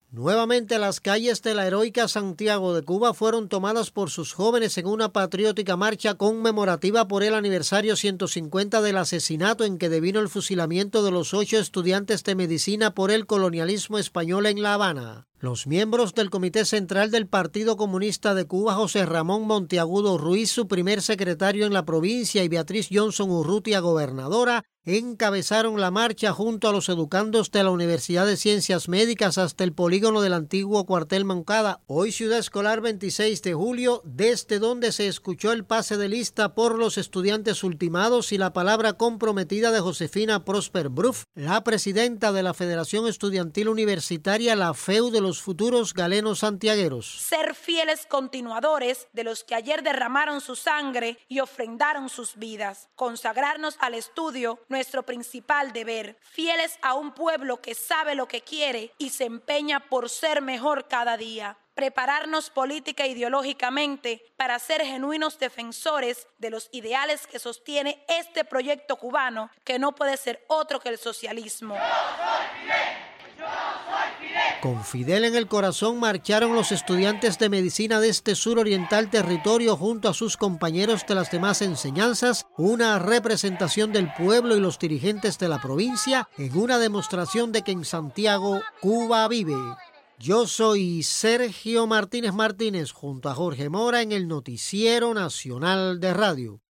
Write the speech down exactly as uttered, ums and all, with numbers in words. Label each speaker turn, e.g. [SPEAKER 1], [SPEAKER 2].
[SPEAKER 1] Nuevamente las calles de la heroica Santiago de Cuba fueron tomadas por sus jóvenes en una patriótica marcha conmemorativa por el aniversario ciento cincuenta del asesinato en que devino el fusilamiento de los ocho estudiantes de medicina por el colonialismo español en La Habana. Los miembros del Comité Central del Partido Comunista de Cuba, José Ramón Monteagudo Ruiz, su primer secretario en la provincia, y Beatriz Johnson Urrutia, gobernadora, encabezaron la marcha junto a los educandos de la Universidad de Ciencias Médicas hasta el polígono del antiguo cuartel Moncada, hoy Ciudad Escolar veintiséis de julio, desde donde se escuchó el pase de lista por los estudiantes ultimados y la palabra comprometida de Josefina Prosper Bruf, la presidenta de la Federación Estudiantil Universitaria, la F E U de los futuros galenos santiagueros.
[SPEAKER 2] Ser fieles continuadores de los que ayer derramaron su sangre y ofrendaron sus vidas, consagrarnos al estudio, nuestro principal deber, fieles a un pueblo que sabe lo que quiere y se empeña por ser mejor cada día. Prepararnos política e ideológicamente para ser genuinos defensores de los ideales que sostiene este proyecto cubano, que no puede ser otro que el socialismo.
[SPEAKER 3] Yo soy Fidel. Yo soy Fidel.
[SPEAKER 1] Con Fidel en el corazón marcharon los estudiantes de medicina de este suroriental territorio junto a sus compañeros de las demás enseñanzas, una representación del pueblo y los dirigentes de la provincia en una demostración de que en Santiago, Cuba vive. Yo soy Sergio Martínez Martínez junto a Jorge Mora en el Noticiero Nacional de Radio.